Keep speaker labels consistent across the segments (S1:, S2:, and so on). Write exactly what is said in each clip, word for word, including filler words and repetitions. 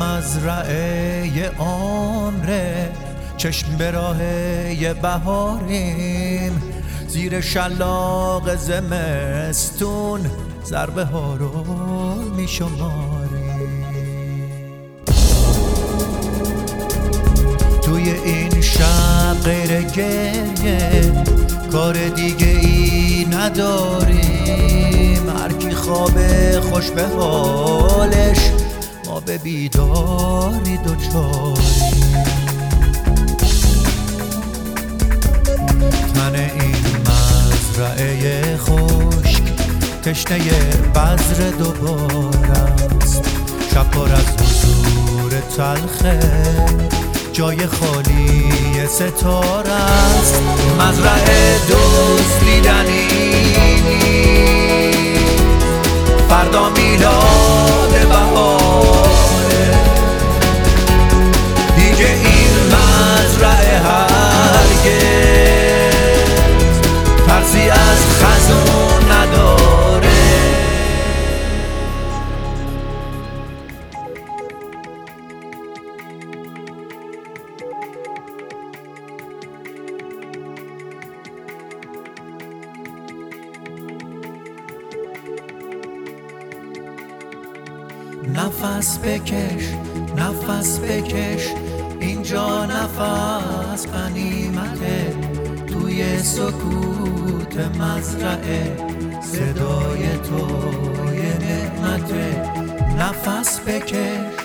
S1: مزرعه عمره، چشم به راه بهاریم، زیر شلاق زمستون ضربه ها رو می شماریم. توی این شب غیر گریه کار دیگه ای نداریم، هر کی خوابه خوش به حالش، ما به بیداری دوچاریم. تن این مزرعه خشک تشنه بذر دوباره است، شب پر از حضور تلخه، جای خالی ستاره است. مزرعه دوست دیدنی، فردا میلاد بهاره، دیگه این مزرعه هرگز ترسی از خزون نداره. نفس بکش، نفس بکش، اینجا نفس غنیمته، توی سکوت مزرعه صدای توی نعمته. نفس بکش.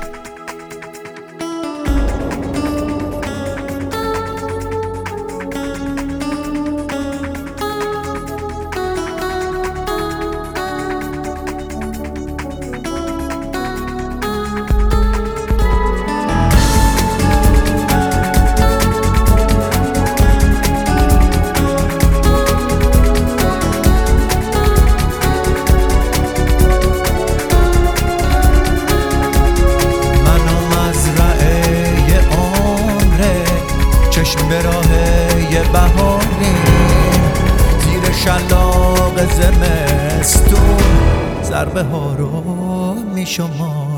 S1: به راه بهاریم، زیر شلاق زمستون ضربه ها رو می شماریم.